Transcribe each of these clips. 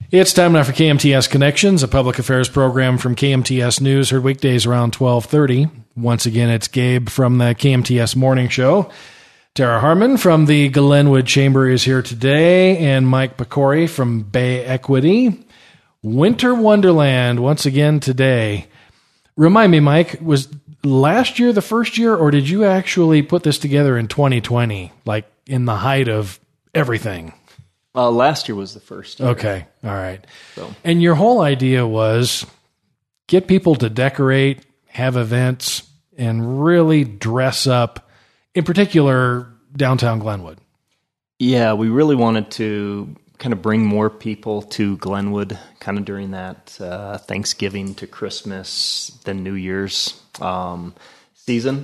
It's time now for KMTS Connections, a public affairs program from KMTS News, heard weekdays around 12:30. Once again, it's Gabe from the KMTS Morning Show. Tara Harmon from the Glenwood Chamber is here today, and Mike Pecori from Bay Equity. Winter Wonderland, once again today. Remind me, Mike, was last year the first year, or did you actually put this together in 2020, like in the height of everything? Last year was the first year. Okay, all right. So. And your whole idea was get people to decorate, have events, and really dress up, in particular, downtown Glenwood. Yeah, we really wanted to kind of bring more people to Glenwood kind of during that Thanksgiving to Christmas, then New Year's season.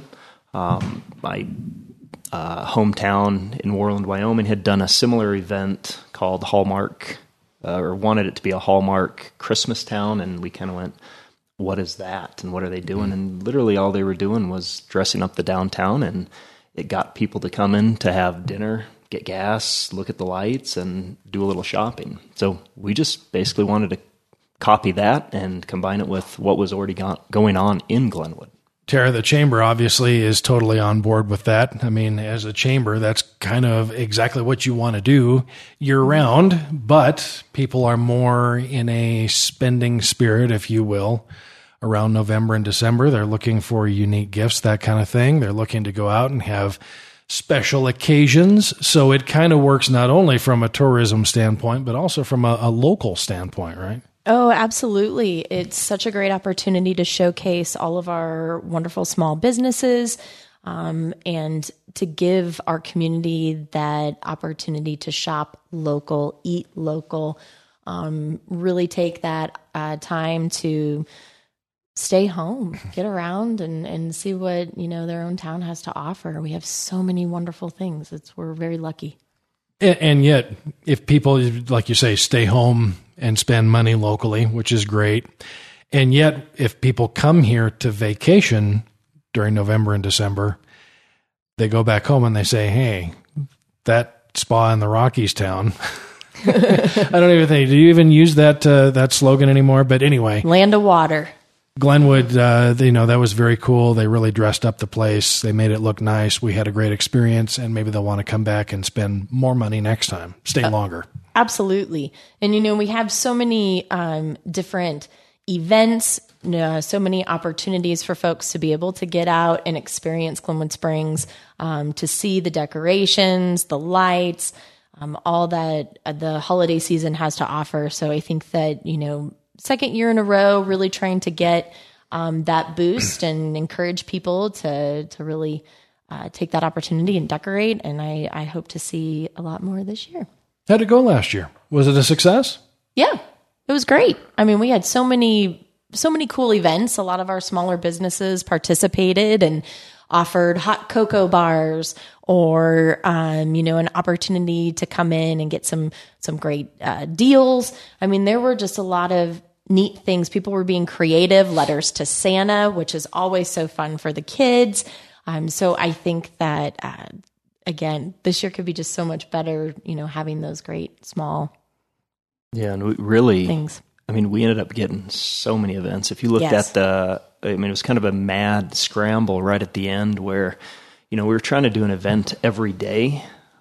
My hometown in Worland, Wyoming had done a similar event called Hallmark, or wanted it to be a Hallmark Christmas town, and we kind of went, what is that, and what are they doing? And literally all they were doing was dressing up the downtown, and it got people to come in to have dinner, get gas, look at the lights, and do a little shopping. So we just basically wanted to copy that and combine it with what was already going on in Glenwood. Tara, the chamber obviously is totally on board with that. I mean, as a chamber, that's kind of exactly what you want to do year-round, but people are more in a spending spirit, if you will, around November and December. They're looking for unique gifts, that kind of thing. They're looking to go out and have special occasions. So it kind of works not only from a tourism standpoint, but also from a local standpoint, right? Oh, absolutely. It's such a great opportunity to showcase all of our wonderful small businesses, and to give our community that opportunity to shop local, eat local, really take that time to stay home, get around and see what, their own town has to offer. We have so many wonderful things. We're very lucky. And yet, if people, like you say, stay home and spend money locally, which is great, and yet if people come here to vacation during November and December, they go back home and they say, hey, that spa in the Rockies town, I don't even think, do you even use that slogan anymore? But anyway. Land of water. Glenwood, that was very cool. They really dressed up the place. They made it look nice. We had a great experience, and maybe they'll want to come back and spend more money next time, stay longer. Absolutely. And, we have so many different events, so many opportunities for folks to be able to get out and experience Glenwood Springs, to see the decorations, the lights, all that the holiday season has to offer. So I think that, second year in a row, really trying to get that boost and encourage people to really take that opportunity and decorate. And I hope to see a lot more this year. How'd it go last year? Was it a success? Yeah, it was great. I mean, we had so many cool events. A lot of our smaller businesses participated and offered hot cocoa bars or, an opportunity to come in and get some great deals. I mean, there were just a lot of neat things. People were being creative, letters to Santa, which is always so fun for the kids. So I think that, again, this year could be just so much better, having those great small and we really things. I mean, we ended up getting so many events. If you looked at it was kind of a mad scramble right at the end where, we were trying to do an event every day.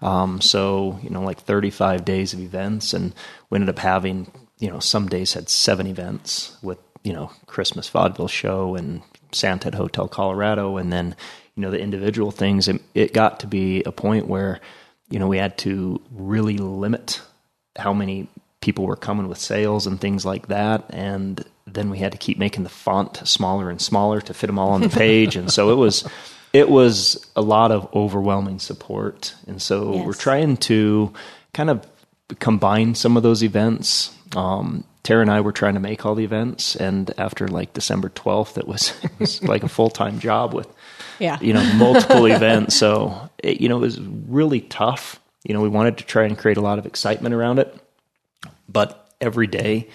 So, like 35 days of events, and we ended up having, some days had 7 events with, Christmas vaudeville show and Santa at Hotel Colorado. And then, the individual things, it got to be a point where, we had to really limit how many people were coming with sales and things like that. And then we had to keep making the font smaller and smaller to fit them all on the page. And so it was a lot of overwhelming support. And so we're trying to kind of combine some of those events. Tara and I were trying to make all the events. And after like December 12th, it was like a full-time job with, multiple events. So, it was really tough. We wanted to try and create a lot of excitement around it. But every day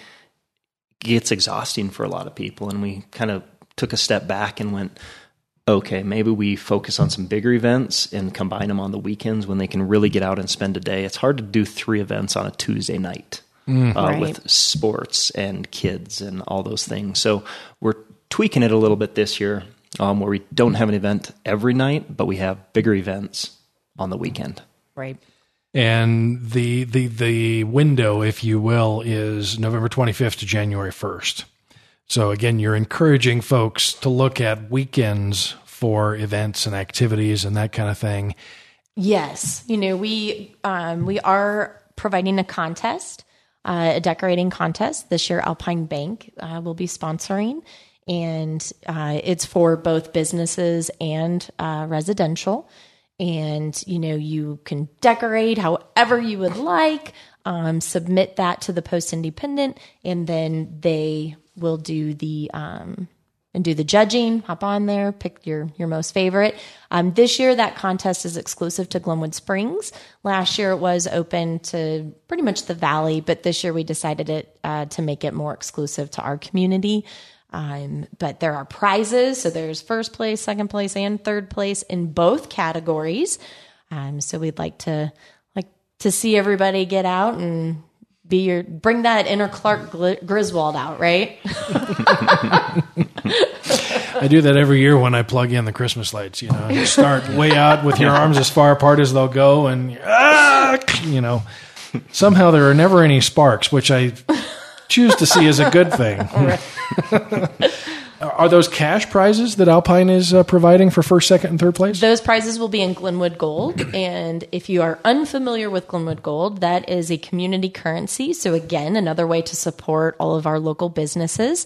gets exhausting for a lot of people. And we kind of took a step back and went, okay, maybe we focus on some bigger events and combine them on the weekends when they can really get out and spend a day. It's hard to do 3 events on a Tuesday night. with sports and kids and all those things. So we're tweaking it a little bit this year, where we don't have an event every night, but we have bigger events on the weekend. Right. And the window, if you will, is November 25th to January 1st. So again, you're encouraging folks to look at weekends for events and activities and that kind of thing. Yes. We are providing a contest, a decorating contest. This year, Alpine Bank will be sponsoring, and it's for both businesses and residential. And, you can decorate however you would like, submit that to the Post-Independent, and then they will do the judging, hop on there, pick your most favorite. This year, that contest is exclusive to Glenwood Springs. Last year, it was open to pretty much the Valley, but this year we decided to make it more exclusive to our community. But there are prizes. So there's first place, second place, and third place in both categories. So we'd like to see everybody get out and bring that inner Clark Griswold out, right? I do that every year when I plug in the Christmas lights. You start way out with your arms as far apart as they'll go, and somehow there are never any sparks, which I choose to see as a good thing. Are those cash prizes that Alpine is providing for first, second, and third place? Those prizes will be in Glenwood Gold. And if you are unfamiliar with Glenwood Gold, that is a community currency. So again, another way to support all of our local businesses.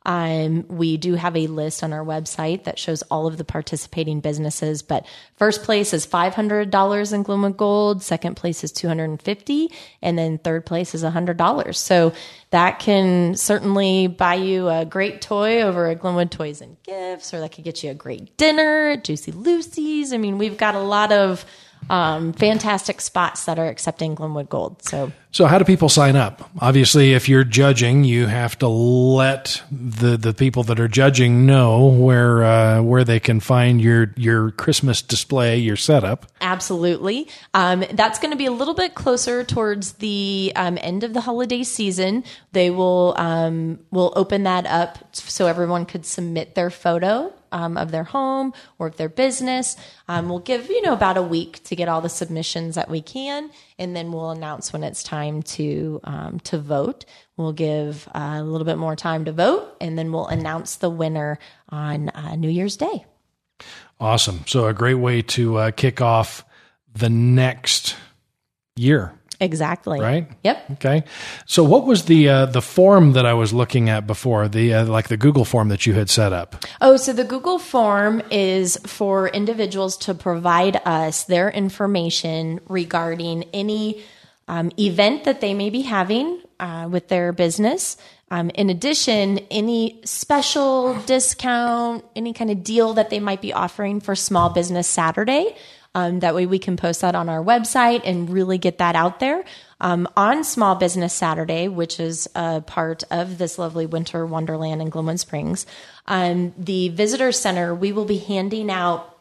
We do have a list on our website that shows all of the participating businesses, but first place is $500 in Glenwood Gold, second place is $250, and then third place is $100. So that can certainly buy you a great toy over at Glenwood Toys and Gifts, or that could get you a great dinner at Juicy Lucy's. I mean, we've got a lot of fantastic spots that are accepting Glenwood Gold. So how do people sign up? Obviously, if you're judging, you have to let the people that are judging know where they can find your Christmas display, your setup. Absolutely. That's going to be a little bit closer towards the end of the holiday season. They will open that up so everyone could submit their photo of their home or of their business. We'll give, about a week to get all the submissions that we can, and then we'll announce when it's time to vote. We'll give a little bit more time to vote, and then we'll announce the winner on New Year's Day. Awesome. So a great way to kick off the next year. Exactly. Right? Yep. Okay. So what was the form that I was looking at before, the Google form that you had set up? Oh, so the Google form is for individuals to provide us their information regarding any event that they may be having with their business. In addition, any special discount, any kind of deal that they might be offering for Small Business Saturday. That way we can post that on our website and really get that out there. On Small Business Saturday, which is a part of this lovely winter wonderland in Glenwood Springs, the visitor center, we will be handing out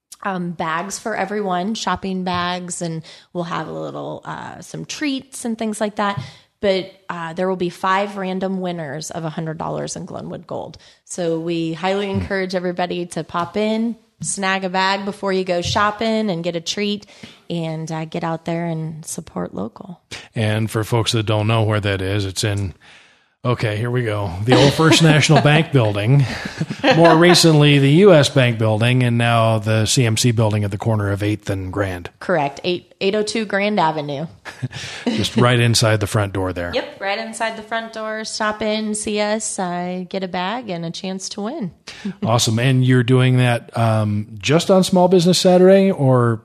bags for everyone, shopping bags, and we'll have a little some treats and things like that. But there will be 5 random winners of $100 in Glenwood Gold. So we highly encourage everybody to pop in, snag a bag before you go shopping and get a treat, and get out there and support local. And for folks that don't know where that is, it's in, okay, here we go, the old First National Bank building, more recently the U.S. Bank building, and now the CMC building at the corner of 8th and Grand. Correct, 802 Grand Avenue. Just right inside the front door there. Yep, right inside the front door. Stop in, see us, get a bag and a chance to win. Awesome. And you're doing that just on Small Business Saturday or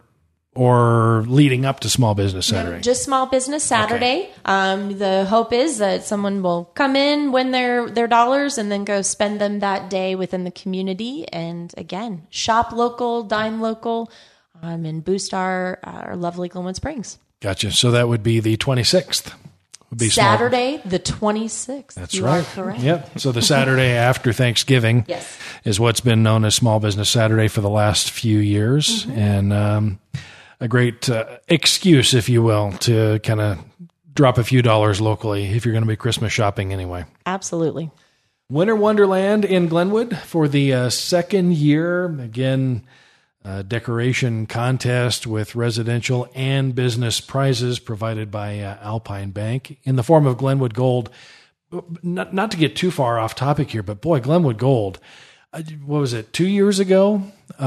leading up to Small Business Saturday? No, just Small Business Saturday. Okay. The hope is that someone will come in, win their dollars, and then go spend them that day within the community. And again, shop local, dine local, and boost our lovely Glenwood Springs. Gotcha. So that would be the 26th. Would be Saturday, the 26th. That's you right. Are correct. Yep. So the Saturday after Thanksgiving is what's been known as Small Business Saturday for the last few years. Mm-hmm. And a great excuse, if you will, to kind of drop a few dollars locally if you're going to be Christmas shopping anyway. Absolutely. Winter Wonderland in Glenwood for the second year. Again, decoration contest with residential and business prizes provided by Alpine Bank in the form of Glenwood Gold. Not to get too far off topic here, but boy, Glenwood Gold, what was it, 2 years ago?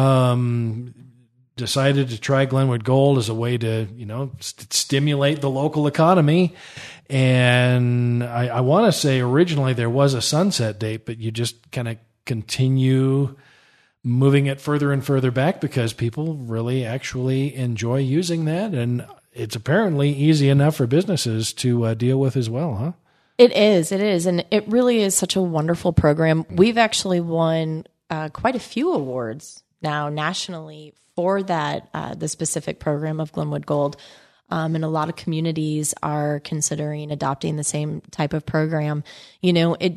Decided to try Glenwood Gold as a way to, stimulate the local economy. And I want to say originally there was a sunset date, but you just kind of continue moving it further and further back because people really actually enjoy using that. And it's apparently easy enough for businesses to deal with as well, huh? It is. And it really is such a wonderful program. We've actually won quite a few awards now nationally for that, the specific program of Glenwood Gold. And a lot of communities are considering adopting the same type of program. It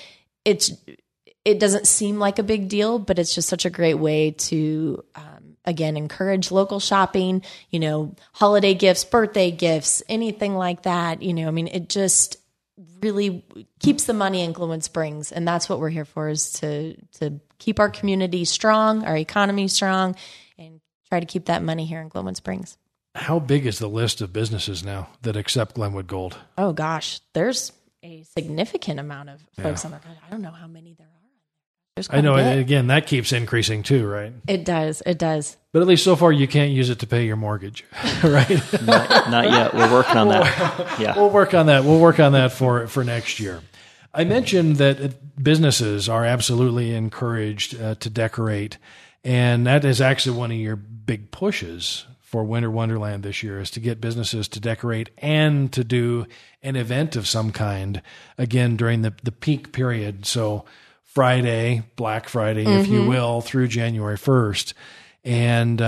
doesn't seem like a big deal, but it's just such a great way to, again, encourage local shopping, holiday gifts, birthday gifts, anything like that. It just really keeps the money in Glenwood Springs. And that's what we're here for, is to keep our community strong, our economy strong, and try to keep that money here in Glenwood Springs. How big is the list of businesses now that accept Glenwood Gold? Oh, gosh. There's a significant amount of folks on there. I don't know how many there are. I know, again, that keeps increasing too, right? It does. But at least so far, you can't use it to pay your mortgage, right? Not yet. We're working on that. Yeah, we'll work on that. We'll work on that for next year. I mentioned that businesses are absolutely encouraged to decorate, and that is actually one of your big pushes for Winter Wonderland this year, is to get businesses to decorate and to do an event of some kind, again, during the peak period. So Friday, Black Friday, if you will, through January 1st. And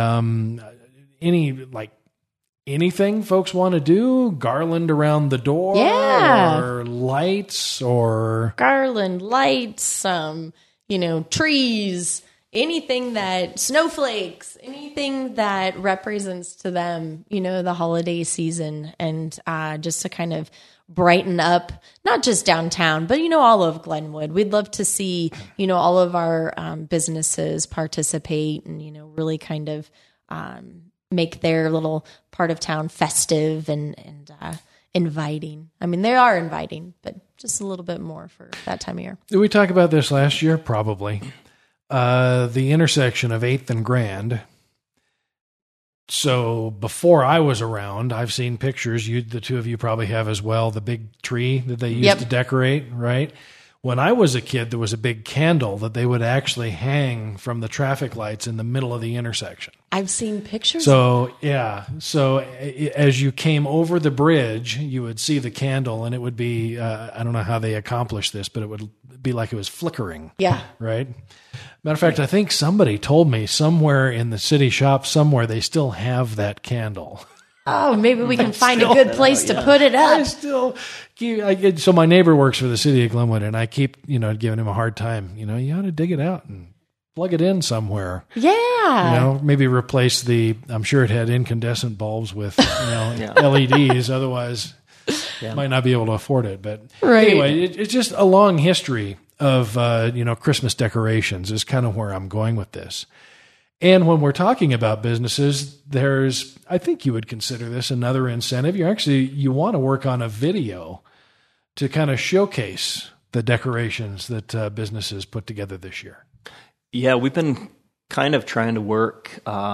anything folks want to do, garland around the door, or lights, or garland, lights, trees, anything that, snowflakes, anything that represents to them, the holiday season, and just to kind of brighten up, not just downtown, but, all of Glenwood. We'd love to see, all of our businesses participate and, really kind of make their little part of town festive and inviting. I mean, they are inviting, but just a little bit more for that time of year. Did we talk about this last year? Probably. The intersection of 8th and Grand. So before I was around, I've seen pictures, the two of you probably have as well, the big tree that they used to decorate, right? When I was a kid, there was a big candle that they would actually hang from the traffic lights in the middle of the intersection. I've seen pictures. So, yeah. So as you came over the bridge, you would see the candle, and it would be, I don't know how they accomplished this, but it would be like it was flickering. Yeah. Right? Matter of fact, I think somebody told me somewhere in the city shop somewhere they still have that candle. Oh, maybe we can find a good place to put it up. So my neighbor works for the city of Glenwood, and I keep, giving him a hard time. You ought to dig it out and plug it in somewhere. Yeah. Maybe replace I'm sure it had incandescent bulbs with, LEDs. Otherwise, might not be able to afford it. But anyway, it's just a long history of, Christmas decorations is kind of where I'm going with this. And when we're talking about businesses, I think you would consider this another incentive. You want to work on a video to kind of showcase the decorations that businesses put together this year. Yeah, we've been kind of trying to work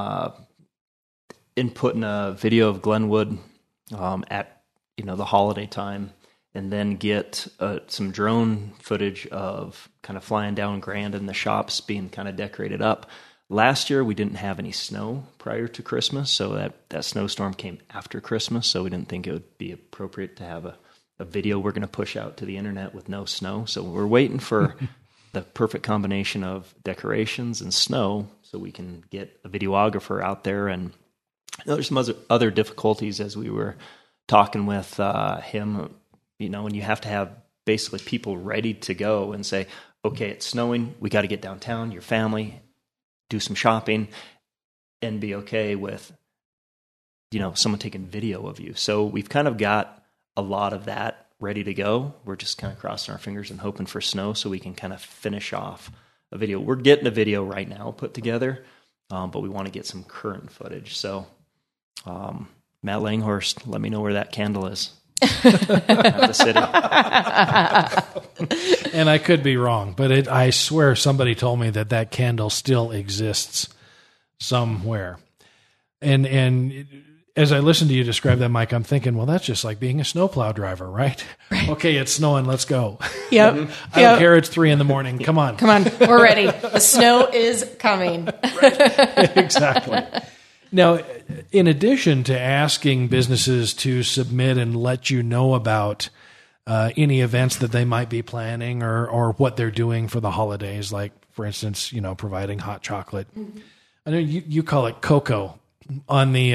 in putting a video of Glenwood at the holiday time, and then get some drone footage of kind of flying down Grand and the shops being kind of decorated up. Last year, we didn't have any snow prior to Christmas, so that snowstorm came after Christmas, so we didn't think it would be appropriate to have a video we're going to push out to the internet with no snow. So we're waiting for the perfect combination of decorations and snow so we can get a videographer out there. And there's some other difficulties as we were talking with him, and you have to have basically people ready to go and say, okay, it's snowing, we got to get downtown, your family, do some shopping, and be okay with, someone taking video of you. So we've kind of got a lot of that ready to go. We're just kind of crossing our fingers and hoping for snow so we can kind of finish off a video. We're getting a video right now put together, but we want to get some current footage. So, Matt Langhorst, let me know where that candle is. The city. And I could be wrong, but I swear somebody told me that candle still exists somewhere. And as I listen to you describe that, Mike, I'm thinking, well, that's just like being a snowplow driver, right? Okay, it's snowing. Let's go. Yep. I don't care. It's 3 a.m. Come on. We're ready. The snow is coming. Exactly. Now, in addition to asking businesses to submit and let you know about any events that they might be planning or what they're doing for the holidays, like, for instance, providing hot chocolate. Mm-hmm. I know you call it cocoa on the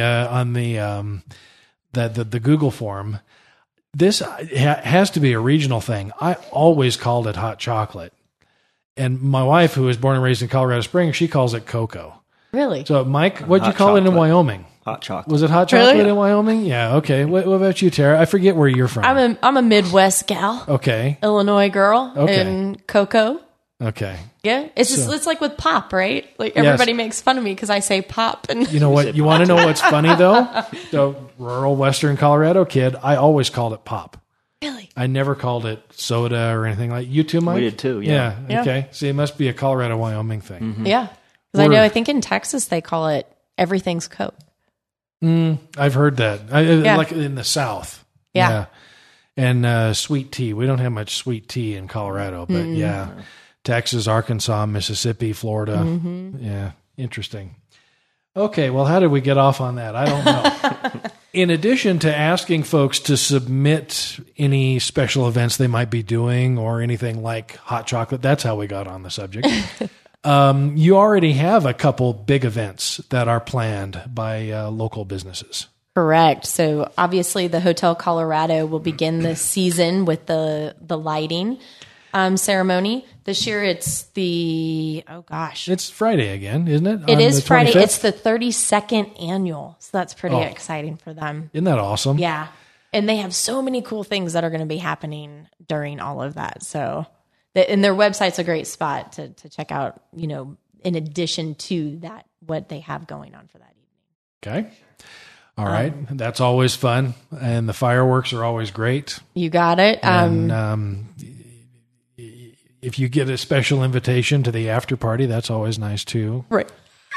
Google form. This has to be a regional thing. I always called it hot chocolate. And my wife, who was born and raised in Colorado Springs, she calls it cocoa. Really? So, Mike, what'd you call it in Wyoming? Hot chocolate. Was it hot chocolate in Wyoming? Yeah. Okay. What about you, Tara? I forget where you're from. I'm a Midwest gal. Okay. Illinois girl. Okay. And cocoa. Okay. Yeah. It's like with pop, right? Like everybody makes fun of me because I say pop. And you know what? You want to know what's funny though? The rural Western Colorado kid, I always called it pop. Really? I never called it soda or anything like. You too, Mike? We did too. Yeah. Okay. See, it must be a Colorado, Wyoming thing. Mm-hmm. Yeah. Because I think in Texas they call it everything's Coke. I've heard that. Like in the South. Yeah. And sweet tea. We don't have much sweet tea in Colorado, but Texas, Arkansas, Mississippi, Florida. Mm-hmm. Yeah. Interesting. Okay. Well, how did we get off on that? I don't know. In addition to asking folks to submit any special events they might be doing or anything like hot chocolate, that's how we got on the subject. You already have a couple big events that are planned by local businesses. Correct. So obviously the Hotel Colorado will begin this season with the lighting ceremony. This year it's it's Friday again, isn't it? It is Friday. It's the 32nd annual. So that's pretty exciting for them. Isn't that awesome? Yeah. And they have so many cool things that are going to be happening during all of that. So and their website's a great spot to check out, in addition to that, what they have going on for that evening. Okay. All right. That's always fun. And the fireworks are always great. You got it. And if you get a special invitation to the after party, that's always nice too. Right.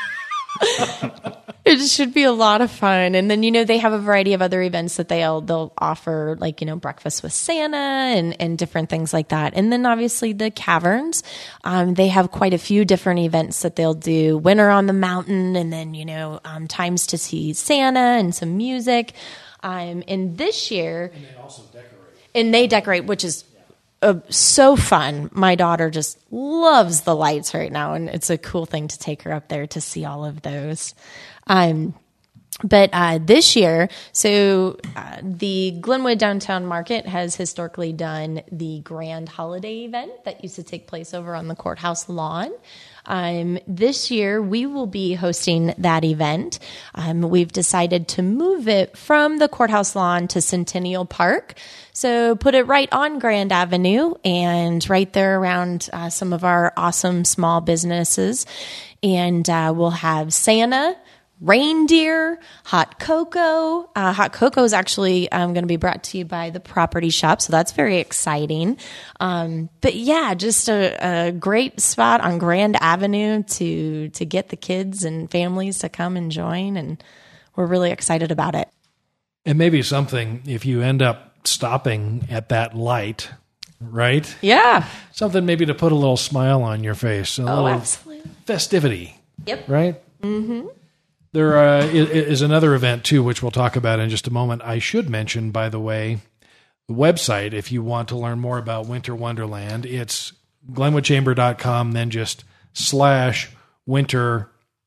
It should be a lot of fun. And then, they have a variety of other events that they'll offer, like, breakfast with Santa and different things like that. And then obviously the caverns, they have quite a few different events that they'll do. Winter on the Mountain, and then, times to see Santa and some music. And this year. And they also decorate. And they decorate, which is so fun. My daughter just loves the lights right now, and it's a cool thing to take her up there to see all of those. But this year, the Glenwood Downtown Market has historically done the Grand Holiday event that used to take place over on the courthouse lawn. This year, we will be hosting that event. We've decided to move it from the courthouse lawn to Centennial Park. So put it right on Grand Avenue and right there around some of our awesome small businesses. And we'll have Santa, reindeer, hot cocoa. Hot cocoa is actually going to be brought to you by the Property Shop, so that's very exciting. But yeah, just a great spot on Grand Avenue to get the kids and families to come and join, and we're really excited about it. And maybe something, if you end up stopping at that light, right? Yeah. Something maybe to put a little smile on your face, a little absolutely. Festivity. Yep. Right? Mm-hmm. There is another event, too, which we'll talk about in just a moment. I should mention, by the way, the website, if you want to learn more about Winter Wonderland, it's glenwoodchamber.com, then just /winter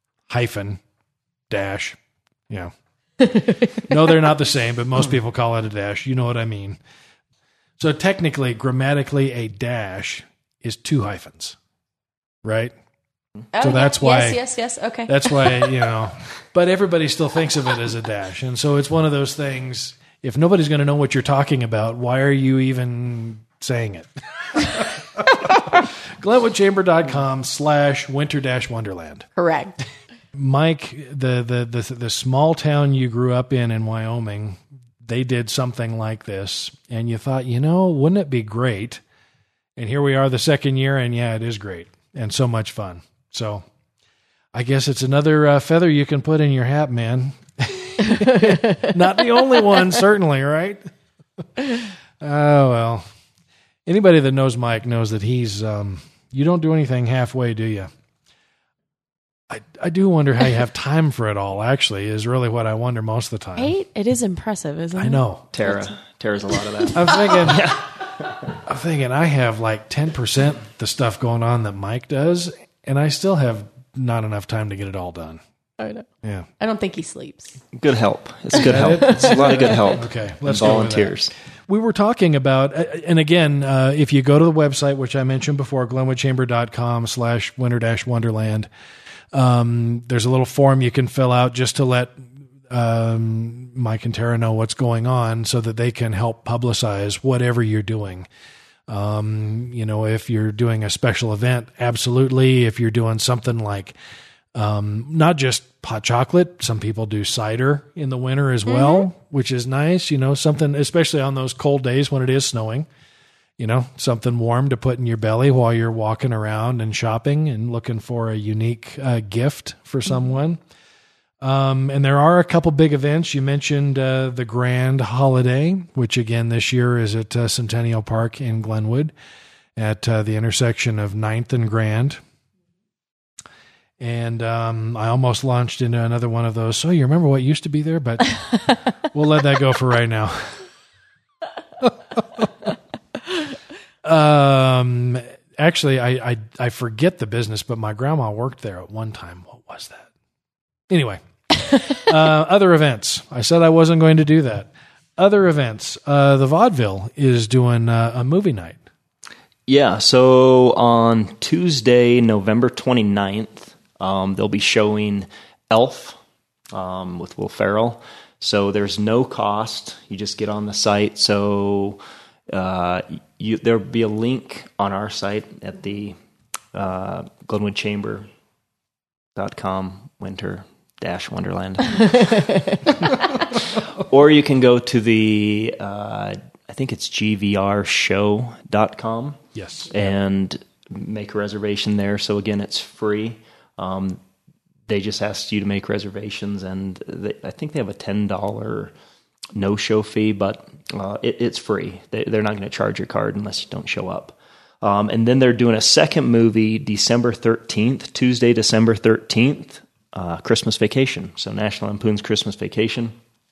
-. No, they're not the same, but most people call it a dash. You know what I mean. So technically, grammatically, a dash is 2 hyphens, right? Oh, so that's why. Yes. Okay. That's why, but everybody still thinks of it as a dash. And so it's one of those things. if nobody's going to know what you're talking about, why are you even saying it? GlenwoodChamber.com/winter-wonderland. Correct. Mike, the small town you grew up in Wyoming, they did something like this, and you thought, wouldn't it be great? And here we are the second year, and yeah, it is great and so much fun. So I guess it's another feather you can put in your hat, man. Not the only one, certainly, right? Oh, well. Anybody that knows Mike knows that he's, you don't do anything halfway, do you? I do wonder how you have time for it all, actually, is really what I wonder most of the time. Right? It is impressive, isn't it? I know. Tara's a lot of that. I'm thinking I have like 10% the stuff going on that Mike does, and I still have not enough time to get it all done. I know. Yeah. I don't think he sleeps. Good help. It's good help. It's a lot of good help. Okay. Let's volunteers. We were talking about, and again, if you go to the website, which I mentioned before, glenwoodchamber.com/winter-wonderland, there's a little form you can fill out just to let Mike and Tara know what's going on so that they can help publicize whatever you're doing. If you're doing a special event, absolutely. If you're doing something like not just hot chocolate, some people do cider in the winter as well, which is nice. Something, especially on those cold days when it is snowing, something warm to put in your belly while you're walking around and shopping and looking for a unique gift for someone. And there are a couple big events. You mentioned the Grand Holiday, which again this year is at Centennial Park in Glenwood at the intersection of 9th and Grand. And I almost launched into another one of those. So you remember what used to be there, but we'll let that go for right now. Actually, I forget the business, but my grandma worked there at one time. What was that? Anyway, other events. I said I wasn't going to do that. Other events. The Vaudeville is doing a movie night. Yeah, so on Tuesday, November 29th, they'll be showing Elf with Will Ferrell. So there's no cost. You just get on the site. So there'll be a link on our site at the GlenwoodChamber.com winter-wonderland. Or you can go to the, I think it's gvrshow.com. Yes. And make a reservation there. So again, it's free. They just asked you to make reservations, and I think they have a $10 no-show fee, but it's free. They're not going to charge your card unless you don't show up. And then they're doing a second movie December 13th, Tuesday, December 13th, Christmas Vacation. So National Lampoon's Christmas Vacation.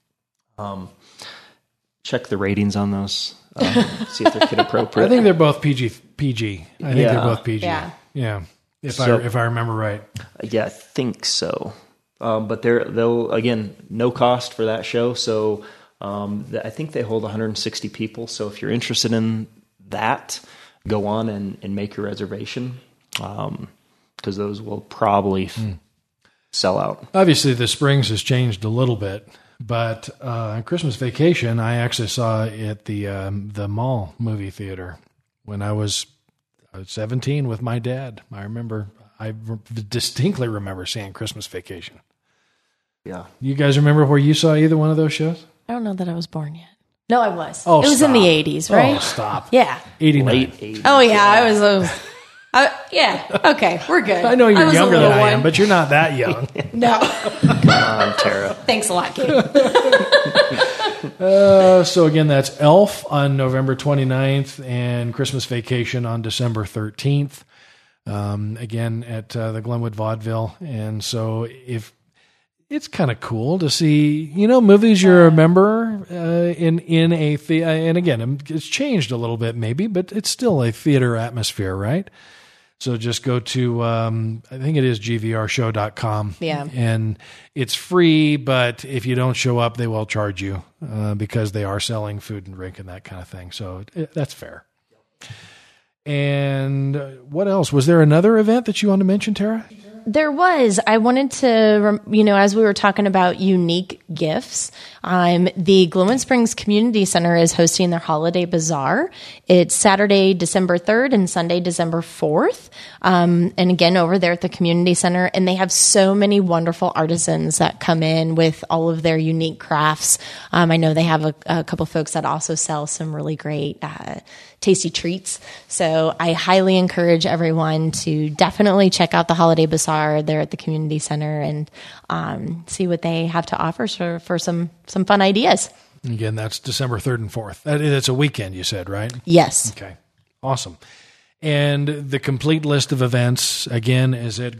Check the ratings on those. See if they're kid appropriate. I think they're both PG. I think they're both PG. Yeah. If I remember right. Yeah, I think so. But they'll again, no cost for that show. So I think they hold 160 people. So if you're interested in that, go on and make your reservation, because those will probably sell out. Obviously, the Springs has changed a little bit, but Christmas Vacation I actually saw at the Mall movie theater when I was 17 with my dad. I distinctly remember seeing Christmas Vacation. Yeah. You guys remember where you saw either one of those shows? I don't know that I was born yet. No, I was. Oh, it was stop. in the 80s, right? Oh, stop. Yeah. 89. Late 80s. Oh, yeah. I was. Yeah. Okay. We're good. I know you're younger than I am, one. but you're not that young. No. Come on, Tara. Thanks a lot, Kate. So again, that's Elf on November 29th and Christmas Vacation on December 13th. Again, at the Glenwood Vaudeville. And so if it's kind of cool to see, movies you remember in a theater. And again, it's changed a little bit maybe, but it's still a theater atmosphere, right? So just go to, I think it is gvrshow.com. Yeah. And it's free, but if you don't show up, they will charge you because they are selling food and drink and that kind of thing. So that's fair. And what else? Was there another event that you want to mention, Tara? There was. I wanted to, as we were talking about unique gifts, the Glenwood Springs Community Center is hosting their holiday bazaar. It's Saturday, December 3rd and Sunday, December 4th. And again, over there at the community center, and they have so many wonderful artisans that come in with all of their unique crafts. I know they have a couple folks that also sell some really great, tasty treats. So I highly encourage everyone to definitely check out the holiday bazaar there at the community center and see what they have to offer for some fun ideas. Again, that's December 3rd and 4th. That's a weekend, you said, right? Yes. Okay. Awesome. And the complete list of events, again, is at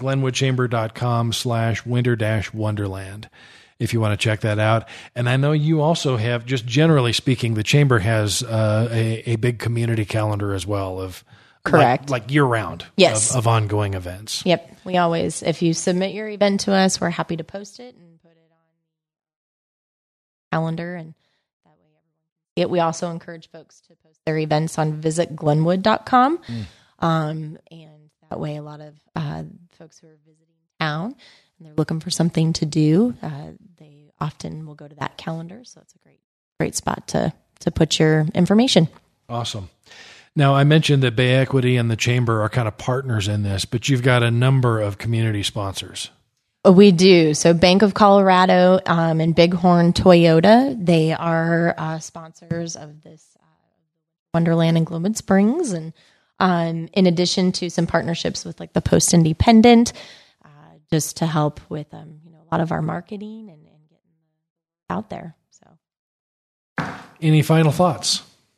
glenwoodchamber.com/winter-wonderland. If you want to check that out. And I know you also have, just generally speaking, the chamber has a big community calendar as well of correct, like year round, yes, of ongoing events. Yep, we always, if you submit your event to us, we're happy to post it and put it on the calendar, and that way everyone can see it. We also encourage folks to post their events on visitglenwood.com, and that way a lot of folks who are visiting town and they're looking for something to do, they often will go to that calendar. So it's a great spot to put your information. Awesome. Now, I mentioned that Bay Equity and the Chamber are kind of partners in this, but you've got a number of community sponsors. We do. So Bank of Colorado and Bighorn Toyota, they are sponsors of this Wonderland in Glenwood Springs. And in addition to some partnerships with like the Post Independent, just to help with a lot of our marketing and getting out there. So, any final thoughts?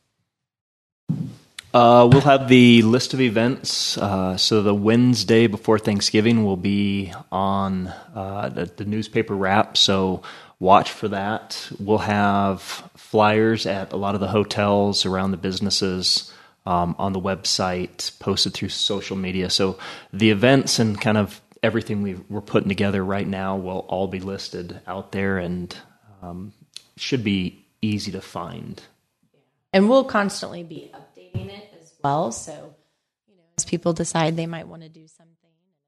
We'll have the list of events. So the Wednesday before Thanksgiving will be on the newspaper wrap. So watch for that. We'll have flyers at a lot of the hotels around the businesses. On the website, posted through social media. So the events and kind of everything we're putting together right now will all be listed out there and should be easy to find. And we'll constantly be updating it as well. So, as people decide they might want to do something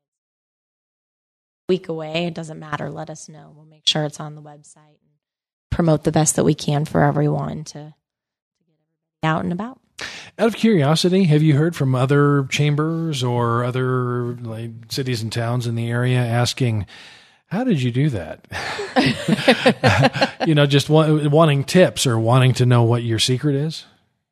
a week away, it doesn't matter. Let us know. We'll make sure it's on the website and promote the best that we can for everyone to get everybody out and about. Out of curiosity, have you heard from other chambers or other cities and towns in the area asking, how did you do that? Just wanting tips or wanting to know what your secret is?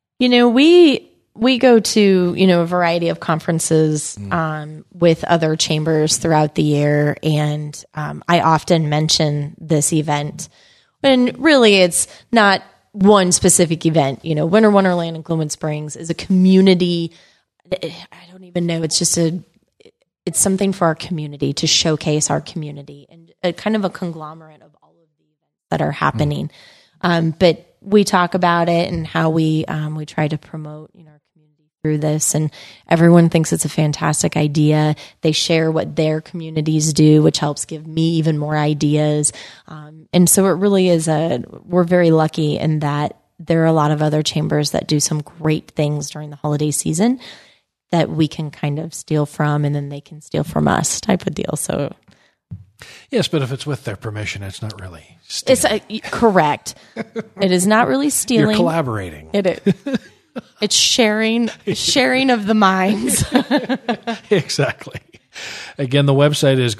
We go to, a variety of conferences with other chambers throughout the year. And I often mention this event when really it's not one specific event. Winter Wonderland in Glenwood Springs is a community. I don't even know. It's just it's something for our community to showcase our community and a kind of a conglomerate of all of the events that are happening. But we talk about it and how we try to promote, our community through this, and everyone thinks it's a fantastic idea. They share what their communities do, which helps give me even more ideas. And so it really is we're very lucky in that there are a lot of other chambers that do some great things during the holiday season that we can kind of steal from, and then they can steal from us type of deal. So, yes, but if it's with their permission, it's not really stealing. It's correct. It is not really stealing. You're collaborating. It is. It's sharing of the minds. Exactly. Again, the website is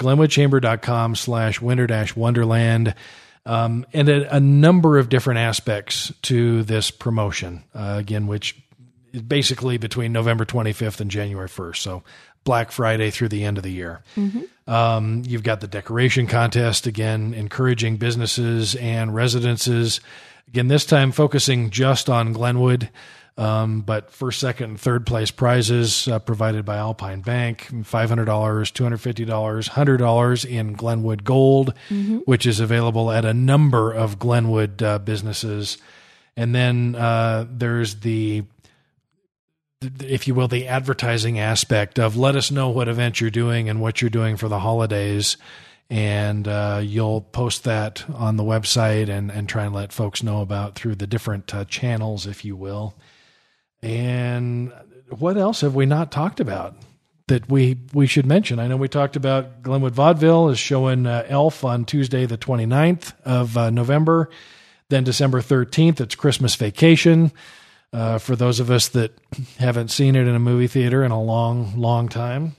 glenwoodchamber.com/winter-wonderland. And a number of different aspects to this promotion, again, which is basically between November 25th and January 1st. So Black Friday through the end of the year. Mm-hmm. You've got the decoration contest, again, encouraging businesses and residences. Again, this time focusing just on Glenwood. But first, second, and third place prizes provided by Alpine Bank, $500, $250, $100 in Glenwood Gold, which is available at a number of Glenwood businesses. And then there's the, if you will, the advertising aspect of let us know what event you're doing and what you're doing for the holidays. And you'll post that on the website and try and let folks know about through the different channels, if you will. And what else have we not talked about? that we should mention. I know we talked about Glenwood Vaudeville is showing Elf on Tuesday, the 29th of November. Then December 13th, it's Christmas Vacation. For those of us that haven't seen it in a movie theater in a long, long time.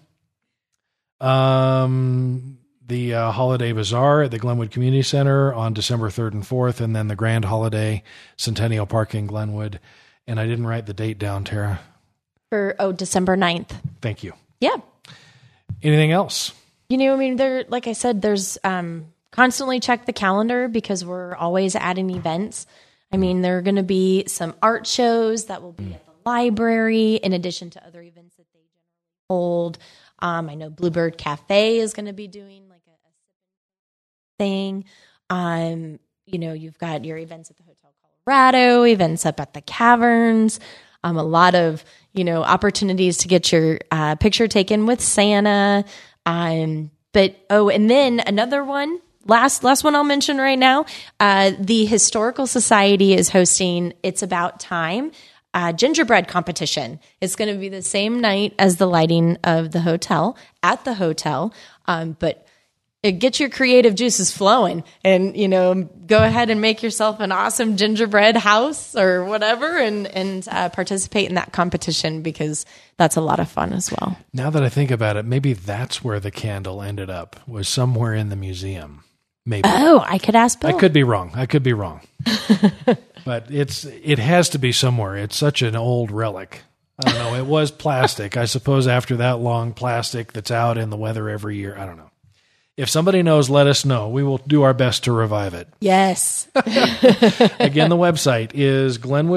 The Holiday Bazaar at the Glenwood Community Center on December 3rd and 4th, and then the Grand Holiday Centennial Park in Glenwood. And I didn't write the date down, Tara. For, December 9th. Thank you. Yeah. Anything else? Like I said, there's constantly check the calendar because we're always adding events. There are going to be some art shows that will be at the library in addition to other events that they generally hold. I know Bluebird Cafe is going to be doing like a thing. You've got your events at the Hotel Colorado, events up at the Caverns, a lot of, opportunities to get your picture taken with Santa. And then another one, last one I'll mention right now, the Historical Society is hosting It's About Time gingerbread competition. It's going to be the same night as the lighting of the hotel at the hotel, but get your creative juices flowing and, go ahead and make yourself an awesome gingerbread house or whatever and participate in that competition because that's a lot of fun as well. Now that I think about it, maybe that's where the candle ended up, was somewhere in the museum. Maybe. Oh, I could ask Bill. I could be wrong. But it has to be somewhere. It's such an old relic. I don't know. It was plastic. I suppose after that long, plastic that's out in the weather every year. I don't know. If somebody knows, let us know. We will do our best to revive it. Yes. Again, the website is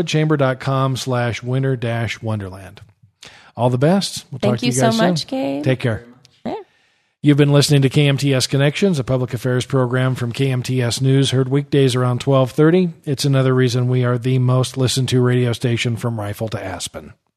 glenwoodchamber.com/winter-wonderland. All the best. We'll talk to you guys soon. Thank you so much, Gabe. Take care. Yeah. You've been listening to KMTS Connections, a public affairs program from KMTS News, heard weekdays around 12:30. It's another reason we are the most listened to radio station from Rifle to Aspen.